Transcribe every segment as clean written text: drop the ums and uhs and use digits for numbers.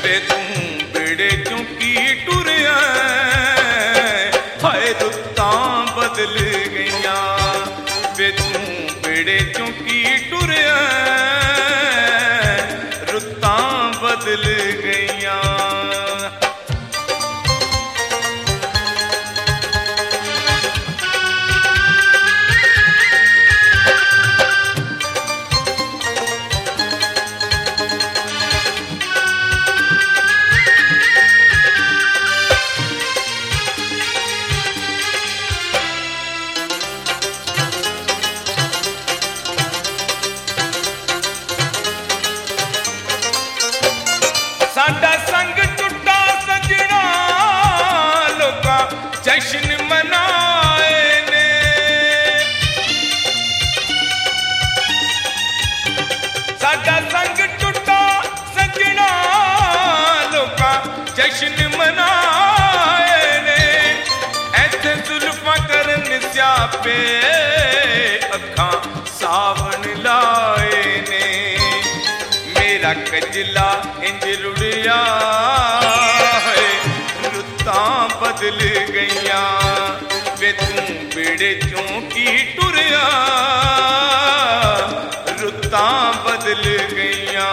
वे तू बेड़े चों की टुरिया हाय रुत्तां बदल गईयां वे तू बेड़े चों की टुरिया रुत्तां बदल गईयां। साडा संग टुटा सजना लोकां जश्न मनाए ने साडा संग टुटा सजना लोकां जश्न मनाए ने ऐथे जुल्फां करन स्यापे अखां सावन लाए ने मेरा कजला इंज रुड़िया है रुत्तां बदल गईयां वे तू बेड़े चों की टुरिया रुत्तां बदल गईयां।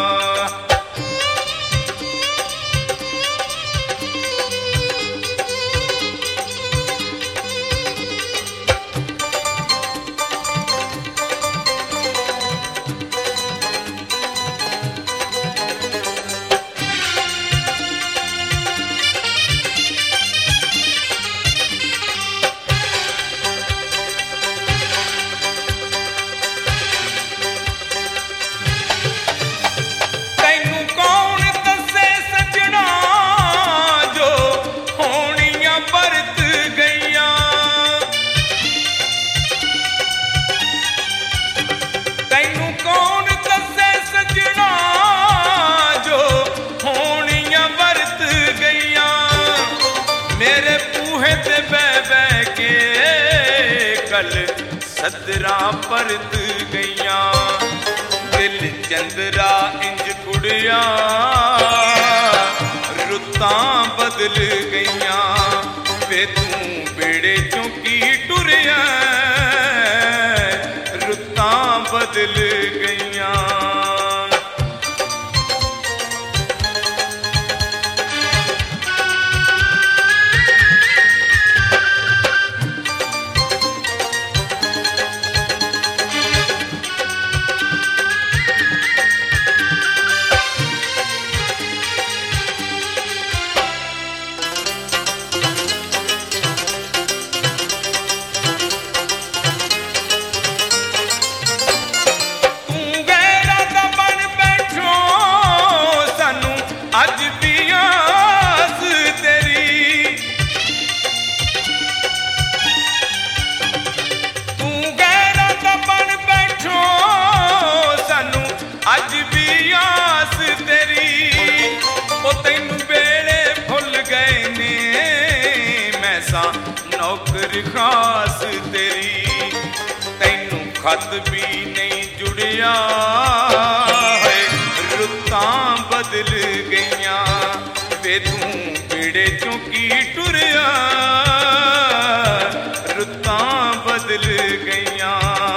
मेरे बूहे ते बह बह के कल सदरा परत गईयां दिल चंदरा इंज कुड़िया रुत्तां बदल गईयां वे तू बेड़े चों की टुरिया रुत्तां बदल गईयां। अज भी आस तेरी ओ तैनू बेड़े भुल गए ने मैं सा नौकर खास तेरी तैनू खत भी नहीं जुड़िया है रुत्तां बदल गईयां वे तू बेड़े चों की टुरिया रुत्तां बदल गईयां।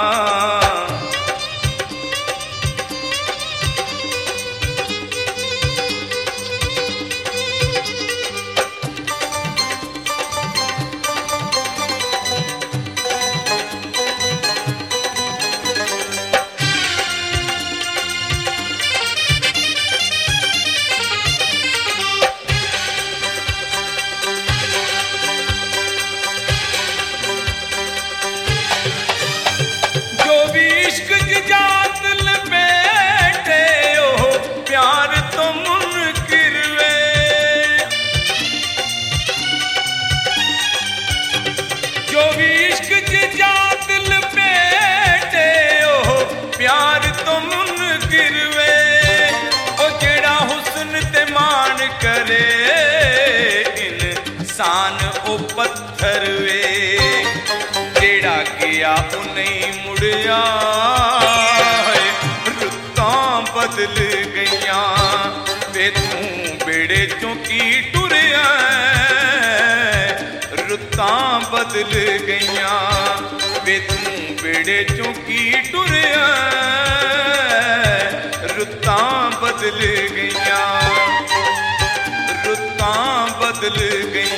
करे इंसान ओ पत्थर वे जेड़ा गया वो नहीं मुड़िया रुत्तां बदल गईयां वे तू बेड़े चों की टुरिया रुतां बदल गईयां वे तू बेड़े चों की टुरिया रुतां बदल गईयां रुतां बदल गईयां